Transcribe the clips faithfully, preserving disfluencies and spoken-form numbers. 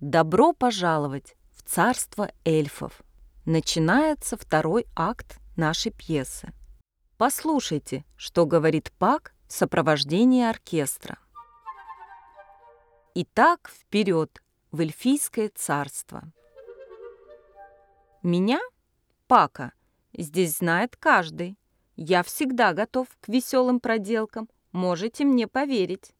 Добро пожаловать в царство эльфов. Начинается второй акт нашей пьесы. Послушайте, что говорит Пак в сопровождении оркестра. Итак, вперед в эльфийское царство. Меня, Пака, здесь знает каждый. Я всегда готов к веселым проделкам, можете мне поверить.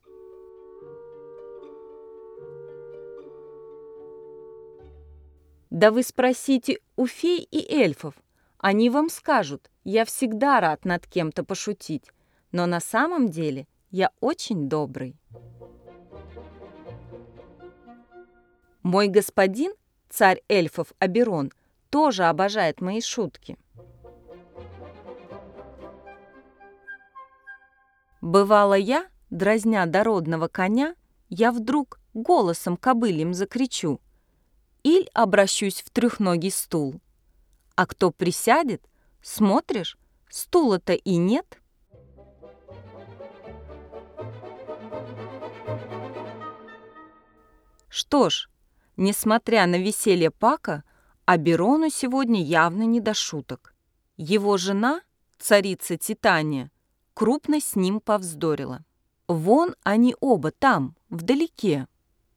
Да вы спросите у фей и эльфов, они вам скажут, я всегда рад над кем-то пошутить, но на самом деле я очень добрый. Мой господин, царь эльфов Оберон, тоже обожает мои шутки. Бывало я, дразня дородного коня, я вдруг голосом кобыльим закричу: «Иль обращусь в трехногий стул». А кто присядет, смотришь, стула-то и нет. Что ж, несмотря на веселье Пака, Оберону сегодня явно не до шуток. Его жена, царица Титания, крупно с ним повздорила. Вон они оба там, вдалеке.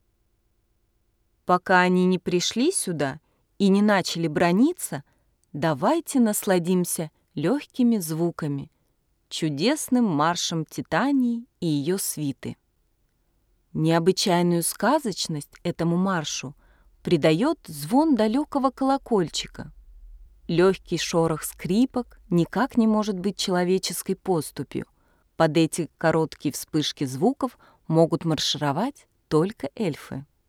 Пока они не пришли сюда и не начали браниться, давайте насладимся легкими звуками, чудесным маршем Титании и ее свиты. Необычайную сказочность этому маршу придает звон далекого колокольчика. Легкий шорох скрипок никак не может быть человеческой поступью. Под эти короткие вспышки звуков могут маршировать только эльфы.